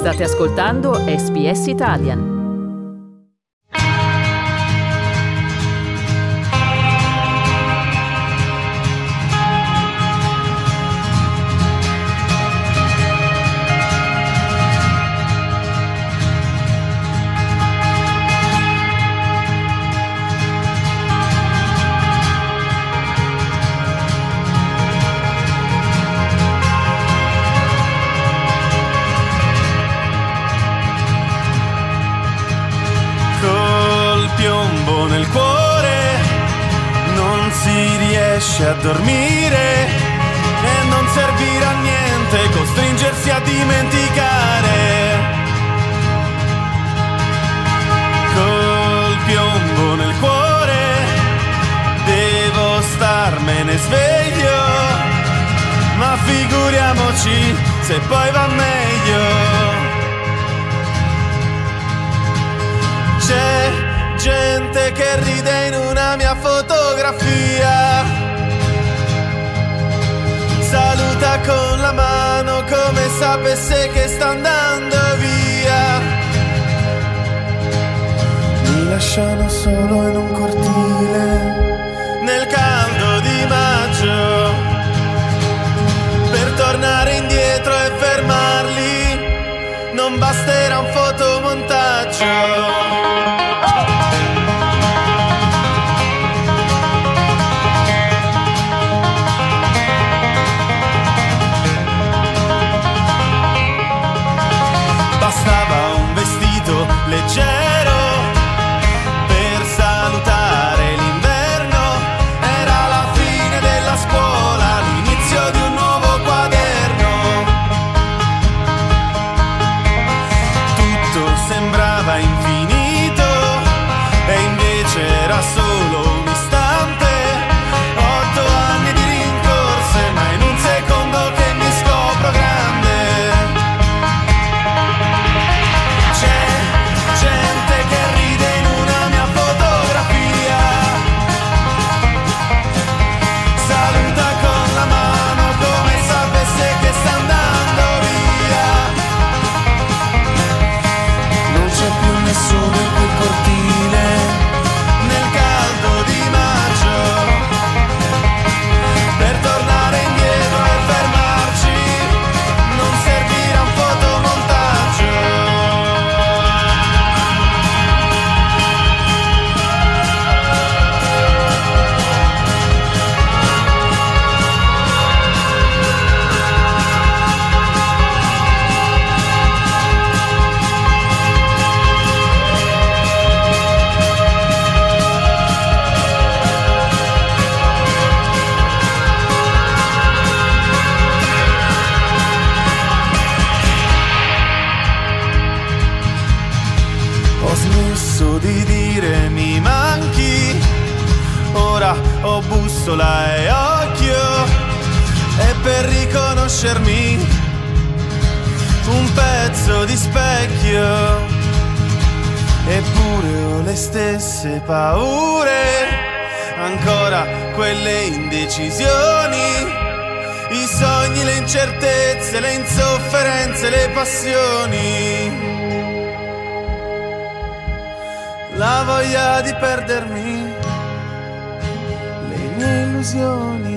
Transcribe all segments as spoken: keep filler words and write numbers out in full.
State ascoltando S B S Italian. Nel cuore non si riesce a dormire e non servirà a niente costringersi a dimenticare. Col piombo nel cuore devo starmene sveglio, ma figuriamoci se poi va meglio. C'è gente che ride in una mia fotografia, saluta con la mano come sapesse che sta andando via. Mi lasciano solo in un cortile nel caldo di maggio, per tornare indietro e fermarli non basterà un fotomontaggio. Leggero per salutare l'inverno, era la fine della scuola, l'inizio di un nuovo quaderno. Tutto sembrava infinito e invece era solo un istante. Otto anni di rincorse, ma in un secondo che mi scopro grande. Gente che ride in una mia fotografia, saluta con la mano come sapesse che sta andando via. Non c'è più nessuno in quel cortile nel caldo di maggio, per tornare indietro e fermarci non servirà un fotomontaggio. Ho smesso di dire mi manchi, ora ho bussola e occhio, e per riconoscermi un pezzo di specchio. Eppure ho le stesse paure, ancora quelle indecisioni, i sogni, le incertezze, le insofferenze, le passioni. La voglia di perdermi, le mie illusioni.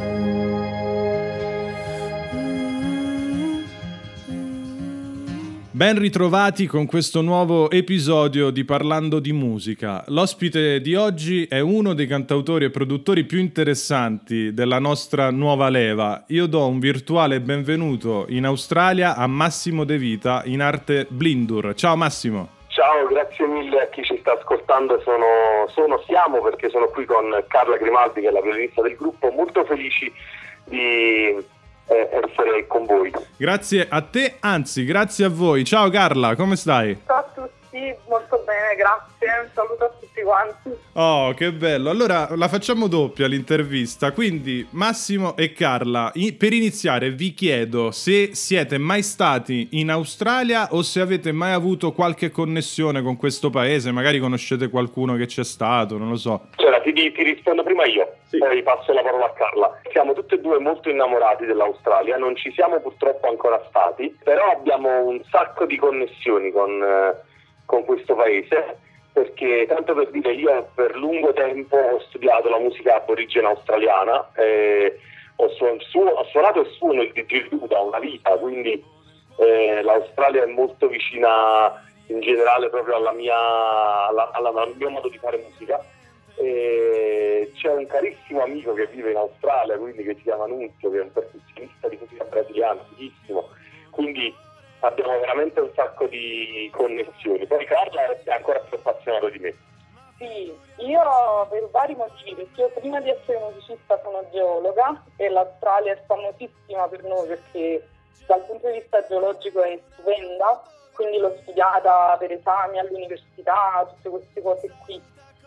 Ben ritrovati con questo nuovo episodio di Parlando di Musica. L'ospite di oggi è uno dei cantautori e produttori più interessanti della nostra nuova leva. Io do un virtuale benvenuto in Australia a Massimo De Vita, in arte Blindur. Ciao Massimo. Ciao, grazie mille a chi ci sta ascoltando. Sono, sono siamo perché sono qui con Carla Grimaldi, che è la violista del gruppo, molto felici di eh, essere con voi. Grazie a te, anzi grazie a voi. Ciao Carla, come stai? Ciao a tutti, molto bene, grazie. saluto a tutti quanti. Oh, che bello. Allora la facciamo doppia l'intervista. Quindi Massimo e Carla, i- per iniziare vi chiedo se siete mai stati in Australia o se avete mai avuto qualche connessione con questo paese, magari conoscete qualcuno che c'è stato, non lo so. Allora, ti, ti rispondo prima io, sì. Poi passo la parola a Carla. Siamo tutti e due molto innamorati dell'Australia, non ci siamo purtroppo ancora stati, però abbiamo un sacco di connessioni con, eh, con questo paese, perché tanto per dire, io per lungo tempo ho studiato la musica aborigena australiana, eh, ho, suon- su- ho suonato e suono il didgeridoo da una vita, quindi eh, l'Australia è molto vicina in generale proprio alla mia, alla, alla, al mio modo di fare musica. E c'è un carissimo amico che vive in Australia, quindi che si chiama Nunzio, che è un percussionista di musica brasiliana, fighissimo, quindi abbiamo veramente un sacco di connessioni. Poi Carla è ancora più appassionato di me. Sì, io per vari motivi, perché io prima di essere musicista sono geologa e l'Australia è famosissima per noi perché dal punto di vista geologico è stupenda, quindi l'ho studiata per esami all'università, tutte queste cose qui.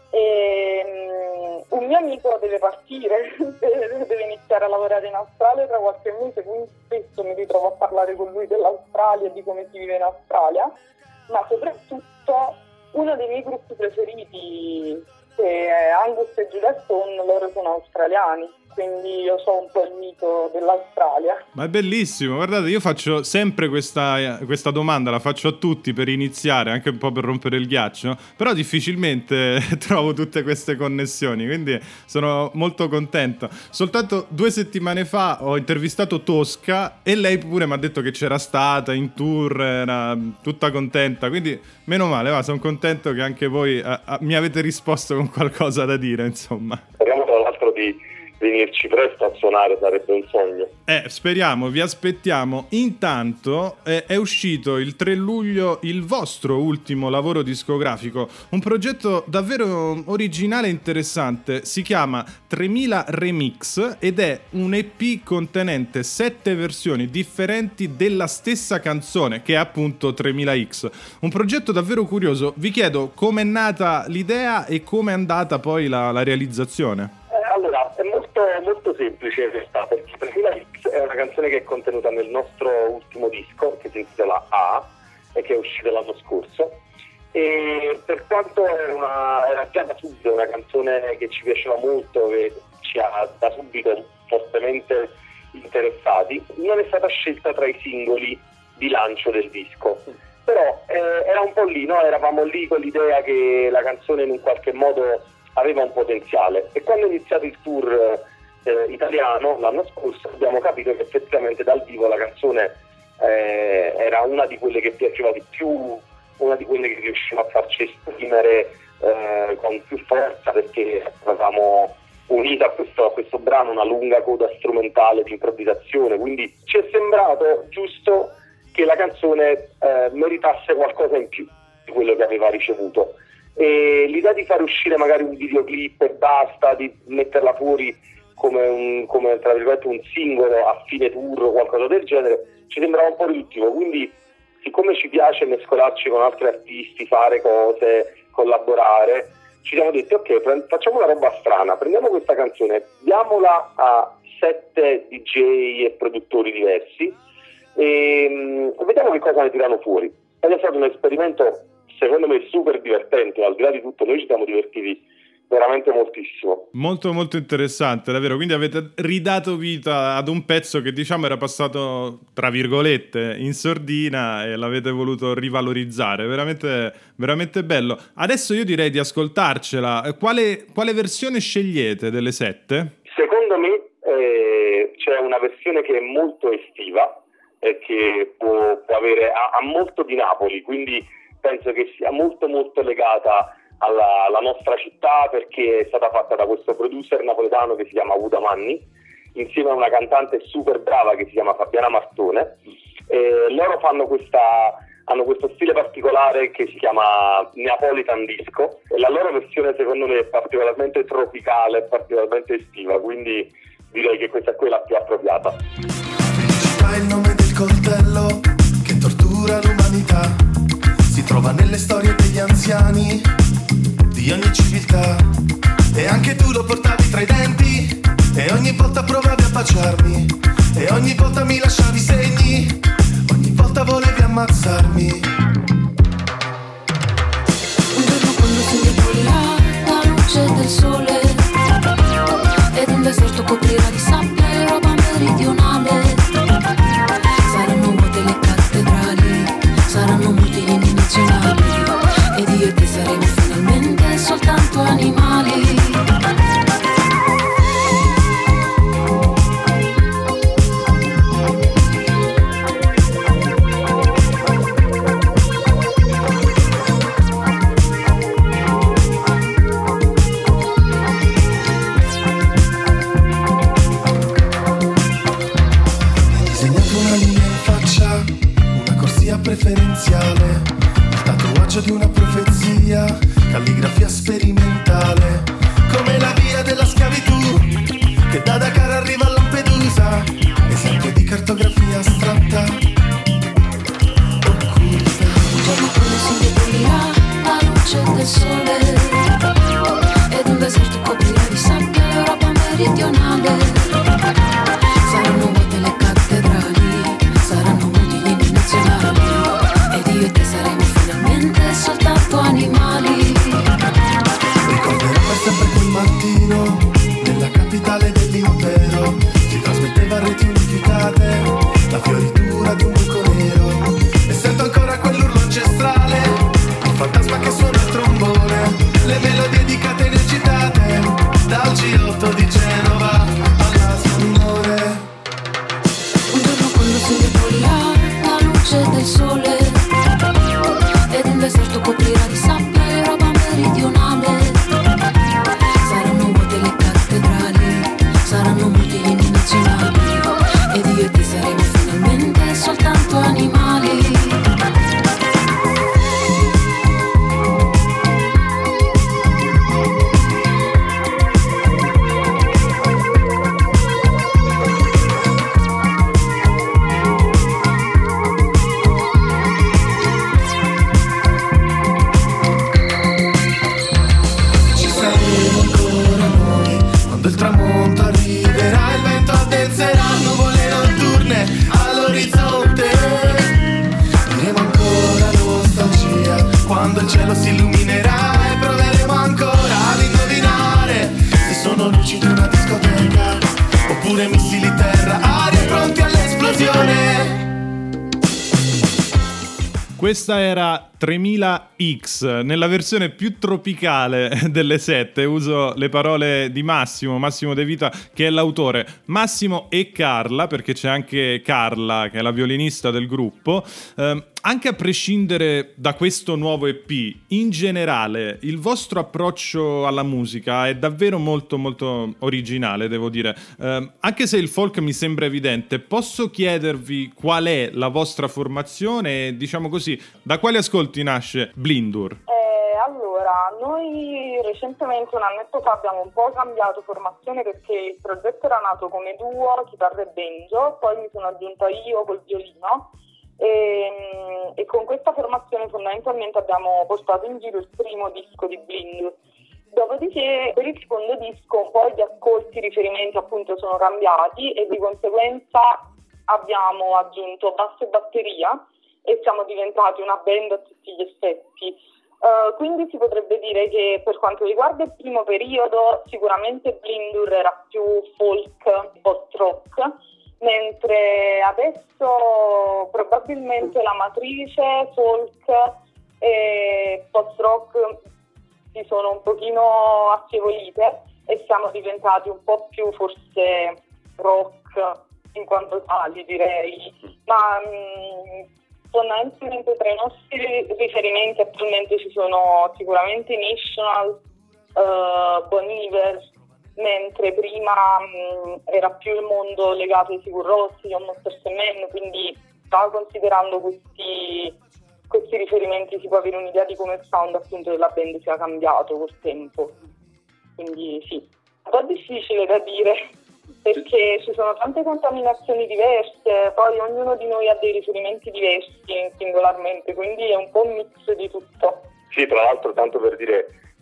E, um, un mio amico deve partire, deve iniziare a lavorare in Australia tra qualche mese, quindi spesso mi ritrovo a parlare con lui dell'Australia e di come si vive in Australia, ma soprattutto uno dei miei gruppi preferiti, che è Angus e Julia Stone, loro sono australiani, quindi io so un po' il mito dell'Australia. Ma è bellissimo, guardate, io faccio sempre questa, questa domanda, la faccio a tutti per iniziare, anche un po' per rompere il ghiaccio, però difficilmente trovo tutte queste connessioni, quindi sono molto contento. Soltanto due settimane fa ho intervistato Tosca e lei pure mi ha detto che c'era stata in tour, era tutta contenta, quindi meno male, va, sono contento che anche voi a, a, mi avete risposto con qualcosa da dire, insomma. Speriamo tra l'altro di venirci presto a suonare, sarebbe un sogno. Eh, speriamo, vi aspettiamo. Intanto eh, è uscito il tre luglio il vostro ultimo lavoro discografico, un progetto davvero originale e interessante, si chiama tremila Remix ed è un E P contenente sette versioni differenti della stessa canzone, che è appunto tremila X. Un progetto davvero curioso. Vi chiedo com'è nata l'idea e com'è andata poi la, la realizzazione. Allora, è molto, molto semplice in realtà, perché tremila X è una canzone che è contenuta nel nostro ultimo disco, che si intitola A, e che è uscito l'anno scorso. E per quanto era, una, era già da subito una canzone che ci piaceva molto, che ci ha da subito fortemente interessati, non è stata scelta tra i singoli di lancio del disco. Però eh, era un po' lì, no? Eravamo lì con l'idea che la canzone in un qualche modo aveva un potenziale, e quando è iniziato il tour eh, italiano l'anno scorso abbiamo capito che effettivamente dal vivo la canzone eh, era una di quelle che piaceva di più, una di quelle che riusciva a farci esprimere eh, con più forza, perché avevamo unito a questo, a questo brano una lunga coda strumentale di improvvisazione, quindi ci è sembrato giusto che la canzone eh, meritasse qualcosa in più di quello che aveva ricevuto. E l'idea di fare uscire magari un videoclip e basta, di metterla fuori come un, come, tra virgolette, un singolo a fine tour o qualcosa del genere, ci sembrava un po' riduttivo. Quindi, siccome ci piace mescolarci con altri artisti, fare cose, collaborare, ci siamo detti ok, pre- facciamo una roba strana, prendiamo questa canzone, diamola a sette D J e produttori diversi e mh, vediamo che cosa ne tirano fuori. Ed è stato un esperimento secondo me super divertente, al di là di tutto noi ci siamo divertiti veramente moltissimo. Molto molto interessante, davvero. Quindi avete ridato vita ad un pezzo che diciamo era passato tra virgolette in sordina e l'avete voluto rivalorizzare, veramente veramente bello. Adesso io direi di ascoltarcela. Quale, quale versione scegliete delle sette? Secondo me eh, c'è una versione che è molto estiva e che può, può avere ha, ha molto di Napoli, quindi penso che sia molto molto legata alla, alla nostra città, perché è stata fatta da questo producer napoletano che si chiama Uda Manni, insieme a una cantante super brava che si chiama Fabiana Martone. E loro fanno questa, hanno questo stile particolare che si chiama Neapolitan Disco, e la loro versione secondo me è particolarmente tropicale, particolarmente estiva, quindi direi che questa è quella più appropriata. Felicità è il nome del coltello che tortura l'umanità, si trova nelle storie degli anziani di ogni civiltà. E anche tu lo portavi tra i denti, e ogni volta provavi a baciarmi, e ogni volta mi lasciavi segni, ogni volta volevi ammazzarmi. Un giorno quando si indeborirà la luce del sole ed un deserto coprirà di sabbia l'Europa meridionale, saranno vuote le cattedrali, saranno muti gli inni nazionali, ed io e te saremo finalmente soltanto animali. Preferenziale, il tatuaggio di una profezia, calligrafia sperimentale, come la via della schiavitù, che da Dakar arriva a Lampedusa, esempio di cartografia astratta, occulta. Un giorno quando si indebolirà la luce del sole ed un deserto coprirà di sabbia l'Europa meridionale, saranno vuote le cattedrali, saranno muti gli inni nazionali, ed io e te saremo finalmente soltanto animali. Ricorderò per sempre quel mattino nella capitale dell'impero, si trasmetteva a reti unificate la fioritura di un buco nero, e sento ancora quell'urlo ancestrale, il fantasma che suona il trombone, le melodie di catene citate dal G otto di Genova all'Asia minore. Un giorno quando si indebolirà la luce del sole ed un deserto coprirà di sabbia l'Europa meridionale, saranno vuote le cattedrali, saranno muti gli inni nazionali, ed io e te saremo finalmente soltanto animali. Quando il cielo si illuminerà e proveremo ancora ad indovinare se sono luci di una discoteca oppure missili terra, aria pronti all'esplosione. Questa era tremila X, nella versione più tropicale delle sette. Uso le parole di Massimo, Massimo De Vita, che è l'autore. Massimo e Carla, perché c'è anche Carla, che è la violinista del gruppo. Eh, anche a prescindere da questo nuovo E P, in generale, il vostro approccio alla musica è davvero molto molto originale, devo dire. Eh, anche se il folk mi sembra evidente, posso chiedervi qual è la vostra formazione e, diciamo così, da quali ascolti nasce Blindur? Eh, allora, noi recentemente, un annetto fa, abbiamo un po' cambiato formazione perché il progetto era nato come duo, chitarra e banjo, poi mi sono aggiunta io col violino e, e con questa formazione fondamentalmente abbiamo portato in giro il primo disco di Blindur. Dopodiché per il secondo disco un po' gli ascolti, i riferimenti appunto sono cambiati e di conseguenza abbiamo aggiunto basso e batteria e siamo diventati una band a tutti gli effetti. Uh, quindi si potrebbe dire che per quanto riguarda il primo periodo sicuramente Blindur era più folk, post-rock, mentre adesso probabilmente la matrice folk e post-rock si sono un pochino affievolite e siamo diventati un po' più forse rock in quanto tali, direi. Ma mh, fondamentalmente tra i nostri riferimenti attualmente ci sono sicuramente National, uh, Bon Iver, mentre prima mh, era più il mondo legato ai Sigur Rós, John Motors e Men, quindi stavo considerando questi, questi riferimenti si può avere un'idea di come il sound appunto della band sia cambiato col tempo. Quindi sì, un po' difficile da dire, perché ci sono tante contaminazioni diverse, poi ognuno di noi ha dei riferimenti diversi singolarmente, quindi è un po' un mix di tutto. Sì, tra l'altro, tanto per dire,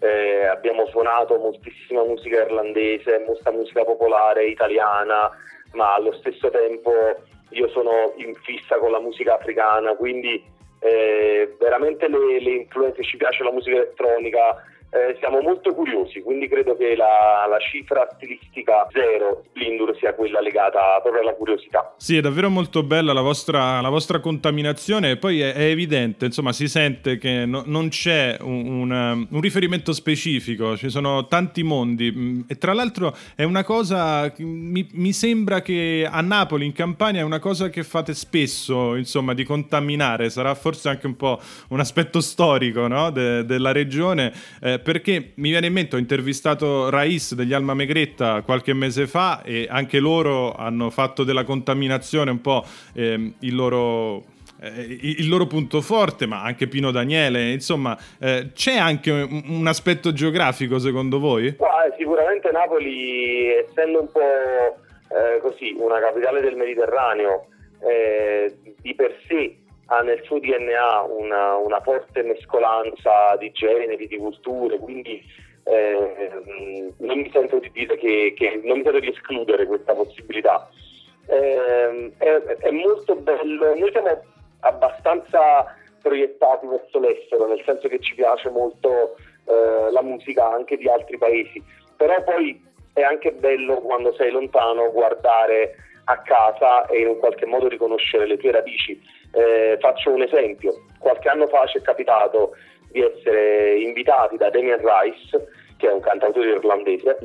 eh, abbiamo suonato moltissima musica irlandese, molta musica popolare italiana, ma allo stesso tempo io sono in fissa con la musica africana, quindi eh, veramente le, le influenze, ci piace la musica elettronica, eh, siamo molto curiosi, quindi credo che la, la cifra stilistica zero Splindur sia quella legata proprio alla curiosità. Sì, è davvero molto bella la vostra, la vostra contaminazione, e poi è, è evidente, insomma, si sente che no, non c'è un, un, un riferimento specifico, ci sono tanti mondi, e tra l'altro è una cosa, mi, mi sembra che a Napoli, in Campania, è una cosa che fate spesso, insomma, di contaminare, sarà forse anche un po' un aspetto storico, no? De, della regione, eh, perché mi viene in mente, ho intervistato Raiz degli Alma Megretta qualche mese fa, e anche loro hanno fatto della contaminazione un po' eh, il loro eh, il loro punto forte, ma anche Pino Daniele, insomma, eh, c'è anche un, un aspetto geografico secondo voi? Ah, sicuramente Napoli, essendo un po' eh, così una capitale del Mediterraneo, eh, di per sé ha nel suo D N A una, una forte mescolanza di generi, di culture, quindi eh, non mi sento di dire che, che non mi sento di escludere questa possibilità. Eh, è, è molto bello, noi siamo abbastanza proiettati verso l'estero, nel senso che ci piace molto eh, la musica anche di altri paesi, però poi è anche bello, quando sei lontano, guardare a casa e in un qualche modo riconoscere le tue radici. Eh, faccio un esempio: qualche anno fa ci è capitato di essere invitati da Damien Rice, che è un cantautore irlandese,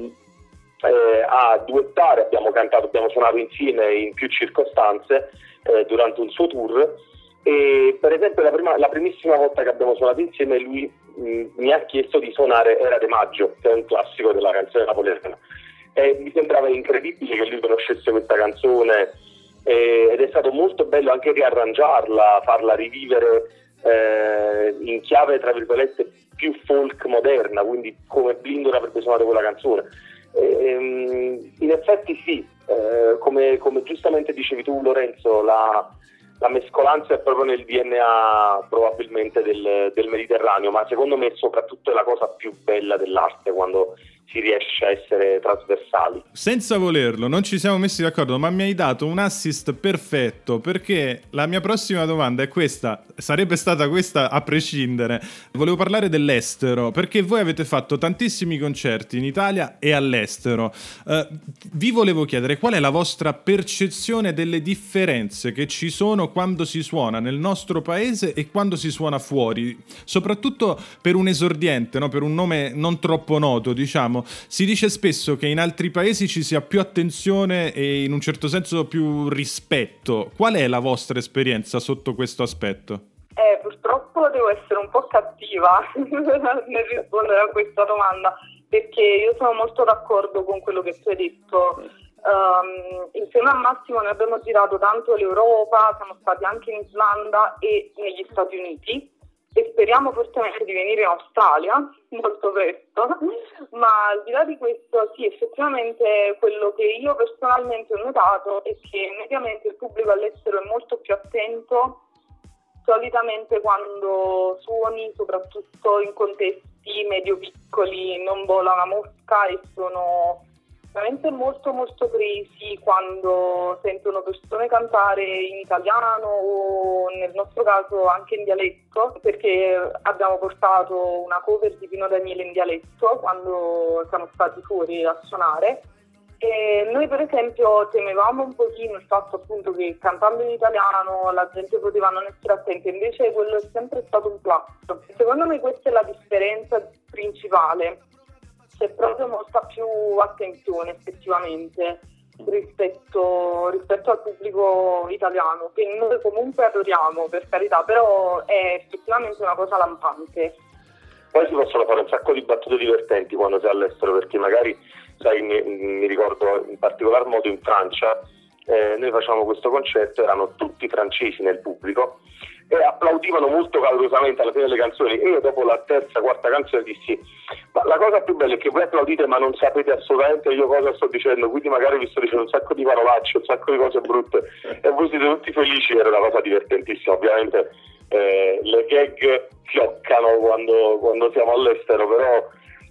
eh, a duettare. Abbiamo cantato, abbiamo suonato insieme in più circostanze eh, durante un suo tour, e per esempio la, prima, la primissima volta che abbiamo suonato insieme lui mh, mi ha chiesto di suonare Era de Maggio, che è un classico della canzone napoletana, e mi sembrava incredibile che lui conoscesse questa canzone, ed è stato molto bello anche riarrangiarla, farla rivivere eh, in chiave tra virgolette più folk moderna, quindi come Splindur avrebbe suonato quella canzone. E, in effetti sì, eh, come, come giustamente dicevi tu Lorenzo, la, la mescolanza è proprio nel D N A probabilmente del, del Mediterraneo, ma secondo me soprattutto è la cosa più bella dell'arte, quando si riesce a essere trasversali. Senza volerlo, non ci siamo messi d'accordo, ma mi hai dato un assist perfetto, perché la mia prossima domanda è questa, sarebbe stata questa a prescindere. Volevo parlare dell'estero, perché voi avete fatto tantissimi concerti in Italia e all'estero. Uh, vi volevo chiedere qual è la vostra percezione delle differenze che ci sono quando si suona nel nostro paese e quando si suona fuori, soprattutto per un esordiente, no? Per un nome non troppo noto, diciamo. Si dice spesso che in altri paesi ci sia più attenzione e in un certo senso più rispetto. Qual è la vostra esperienza sotto questo aspetto? Eh, purtroppo devo essere un po' cattiva nel rispondere a questa domanda, perché io sono molto d'accordo con quello che tu hai detto. Um, insieme a Massimo noi abbiamo girato tanto l'Europa, siamo stati anche in Islanda e negli Stati Uniti, e speriamo fortemente di venire in Australia molto presto, ma al di là di questo sì, effettivamente quello che io personalmente ho notato è che mediamente il pubblico all'estero è molto più attento. Solitamente quando suoni, soprattutto in contesti medio-piccoli, non vola una mosca e sono veramente molto molto presi quando sentono persone cantare in italiano o nel nostro caso anche in dialetto, perché abbiamo portato una cover di Pino Daniele in dialetto quando siamo stati fuori a suonare. E noi per esempio temevamo un pochino il fatto appunto che cantando in italiano la gente poteva non essere attenta, invece quello è sempre stato un plus. Secondo me questa è la differenza principale, c'è proprio molta più attenzione effettivamente rispetto, rispetto al pubblico italiano, che noi comunque adoriamo per carità, però è effettivamente una cosa lampante. Poi si possono fare un sacco di battute divertenti quando sei all'estero, perché magari, sai, mi, mi ricordo in particolar modo in Francia, eh, noi facevamo questo concerto, erano tutti francesi nel pubblico e applaudivano molto calorosamente alla fine delle canzoni, e io dopo la terza, quarta canzone dissi: ma la cosa più bella è che voi applaudite ma non sapete assolutamente io cosa sto dicendo, quindi magari vi sto dicendo un sacco di parolacce, un sacco di cose brutte e voi siete tutti felici. Era una cosa divertentissima. Ovviamente eh, le gag fioccano quando, quando siamo all'estero, però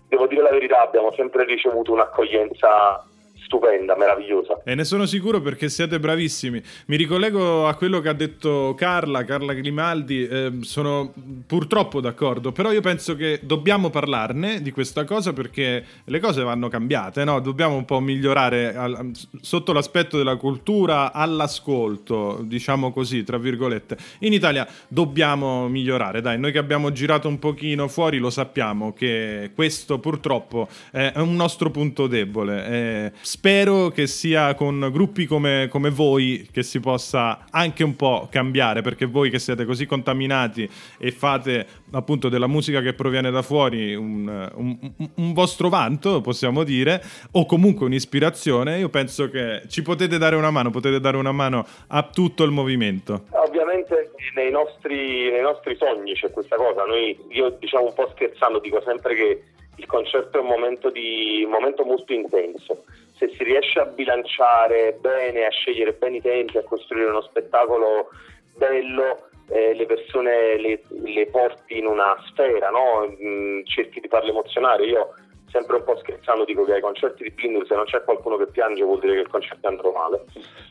devo dire la verità, abbiamo sempre ricevuto un'accoglienza stupenda, meravigliosa. E ne sono sicuro perché siete bravissimi. Mi ricollego a quello che ha detto Carla, Carla Grimaldi, eh, sono purtroppo d'accordo, però io penso che dobbiamo parlarne di questa cosa perché le cose vanno cambiate, no? Dobbiamo un po' migliorare al, sotto l'aspetto della cultura all'ascolto, diciamo così, tra virgolette. In Italia dobbiamo migliorare, dai, noi che abbiamo girato un pochino fuori lo sappiamo che questo purtroppo è un nostro punto debole. È, Spero che sia con gruppi come, come voi che si possa anche un po' cambiare, perché voi che siete così contaminati e fate appunto della musica che proviene da fuori un, un, un vostro vanto, possiamo dire, o comunque un'ispirazione, io penso che ci potete dare una mano, potete dare una mano a tutto il movimento. Ovviamente nei nostri, nei nostri sogni c'è questa cosa. Noi, io diciamo un po' scherzando, dico sempre che il concerto è un momento, di, un momento molto intenso. Se si riesce a bilanciare bene, a scegliere bene i tempi, a costruire uno spettacolo bello, eh, le persone le, le porti in una sfera, no? Mm, cerchi di farle emozionare. Io sempre un po' scherzando dico che ai concerti di Blindur se non c'è qualcuno che piange vuol dire che il concerto è andato male,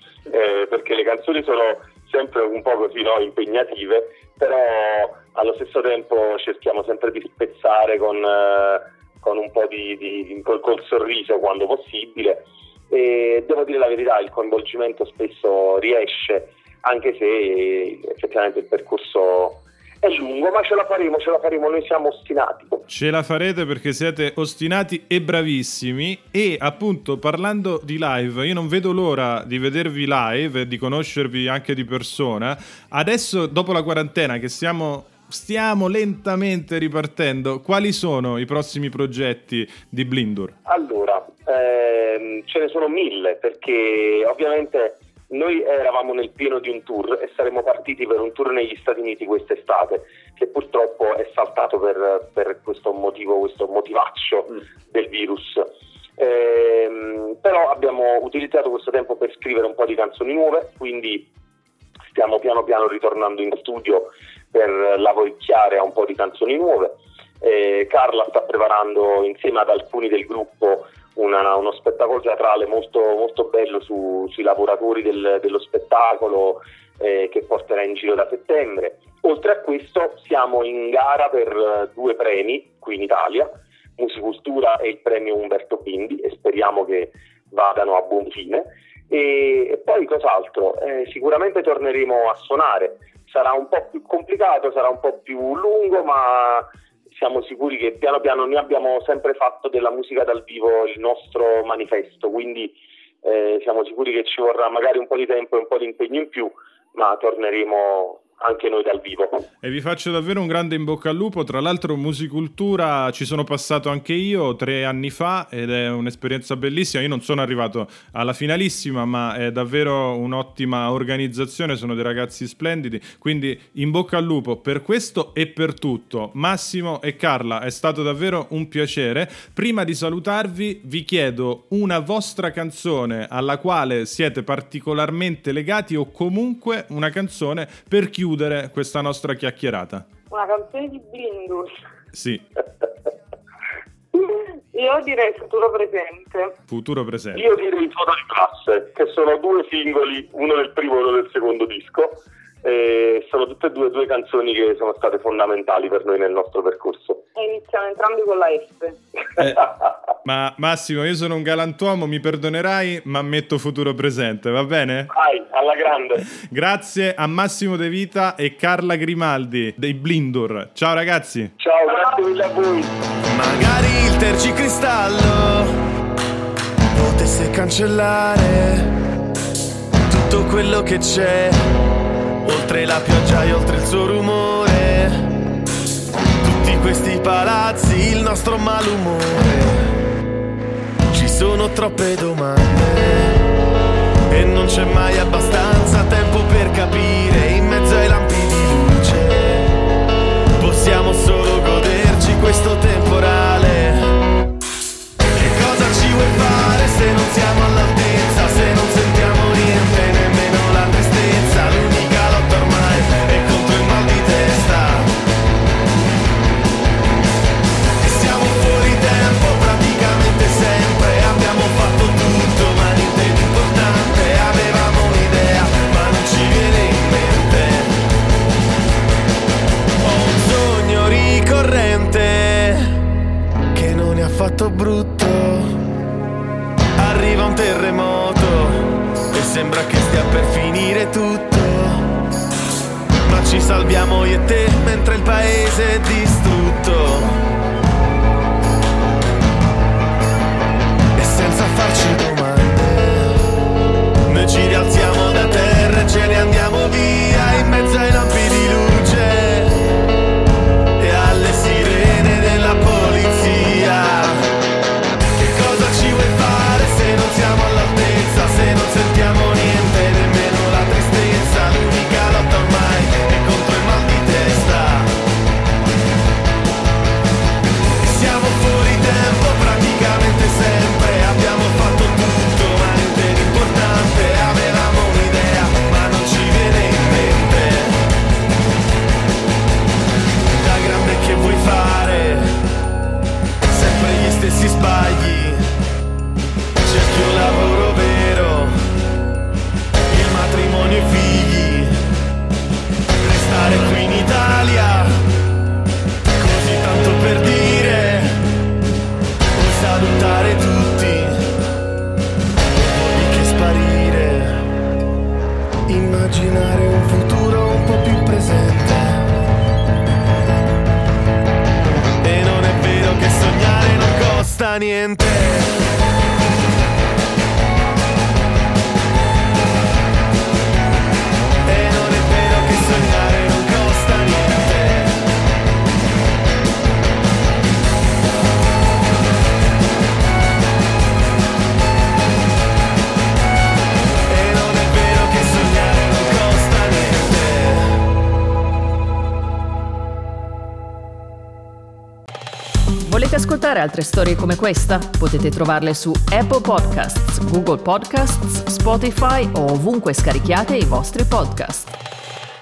eh, perché le canzoni sono sempre un po' così, no? Impegnative, però allo stesso tempo cerchiamo sempre di spezzare con... Eh, con un po' di, di col, col sorriso quando possibile, e devo dire la verità, il coinvolgimento spesso riesce, anche se effettivamente il percorso è lungo, ma ce la faremo, ce la faremo, noi siamo ostinati. Ce la farete perché siete ostinati e bravissimi. E appunto parlando di live, io non vedo l'ora di vedervi live e di conoscervi anche di persona. Adesso dopo la quarantena che siamo... stiamo lentamente ripartendo, quali sono i prossimi progetti di Blindur? Allora, ehm, ce ne sono mille, perché ovviamente noi eravamo nel pieno di un tour e saremmo partiti per un tour negli Stati Uniti quest'estate, che purtroppo è saltato per, per questo motivo, questo motivaccio mm. del virus. Ehm, però abbiamo utilizzato questo tempo per scrivere un po' di canzoni nuove, quindi stiamo piano piano ritornando in studio per lavoricchiare a un po' di canzoni nuove. Eh, Carla sta preparando insieme ad alcuni del gruppo una, uno spettacolo teatrale molto, molto bello su, sui lavoratori del, dello spettacolo, eh, che porterà in giro da settembre. Oltre a questo siamo in gara per due premi qui in Italia, Musicultura e il premio Umberto Bindi, e speriamo che vadano a buon fine. E, e poi cos'altro? Eh, sicuramente torneremo a suonare. Sarà un po' più complicato, sarà un po' più lungo, ma siamo sicuri che piano piano noi abbiamo sempre fatto della musica dal vivo il nostro manifesto, quindi eh, siamo sicuri che ci vorrà magari un po' di tempo e un po' di impegno in più, ma torneremo anche noi dal vivo. E vi faccio davvero un grande in bocca al lupo. Tra l'altro Musicultura ci sono passato anche io tre anni fa ed è un'esperienza bellissima. Io non sono arrivato alla finalissima, ma è davvero un'ottima organizzazione, sono dei ragazzi splendidi, quindi in bocca al lupo per questo e per tutto. Massimo e Carla, è stato davvero un piacere. Prima di salutarvi vi chiedo una vostra canzone alla quale siete particolarmente legati, o comunque una canzone per chiudere questa nostra chiacchierata. Una canzone di Blindur. Sì. Io direi Futuro Presente. Futuro Presente. Io direi Foto di Classe, che sono due singoli, uno del primo e uno del secondo disco. E sono tutte e due due canzoni che sono state fondamentali per noi nel nostro percorso. E iniziamo entrambi con la F. Eh, ma Massimo, io sono un galantuomo, mi perdonerai, ma metto Futuro Presente, va bene? Vai, alla grande. Grazie a Massimo De Vita e Carla Grimaldi dei Blindur. Ciao ragazzi. Ciao, grazie mille a voi. Magari il tergicristallo potesse cancellare tutto quello che c'è, oltre la pioggia e oltre il suo rumore, tutti questi palazzi, il nostro malumore. Ci sono troppe domande e non c'è mai abbastanza tempo per capire. In mezzo ai lampi di luce possiamo solo goderci questo temporale. Che cosa ci vuoi fare se non siamo all'altezza, se non sentiamo niente, nemmeno la tristezza? L'unica lotta ormai è contro il mal di testa, e siamo fuori tempo. fatto brutto. Arriva un terremoto e sembra che stia per finire tutto, ma ci salviamo io e te mentre il paese è distrutto. E senza farci domande noi ci rialziamo da terra e ce ne andiamo via in mezzo ai lampi di luce e alle sirene della polizia. Che cosa ci vuoi fare se non siamo all'altezza, se non sentiamo niente, nemmeno la tristezza? L'unica lotta ormai è contro il mal di testa. Siamo fuori tempo praticamente sempre, abbiamo fatto tutto ma niente di importante. Avevamo un'idea ma non ci viene in mente. Da grande che vuoi fare? Sempre gli stessi sbagli. Cerchi un lavoro vero, il matrimonio e i figli, restare qui in Italia, così tanto per dire, puoi salutare tutti, poi che sparire, immaginare un futuro un po' più presente. E non è vero che sognare non costa niente. Sognare non costa niente. E non è vero che sognare non costa niente. Volete ascoltare altre storie come questa? Potete trovarle su Apple Podcasts, Google Podcasts, Spotify o ovunque scarichiate i vostri podcast.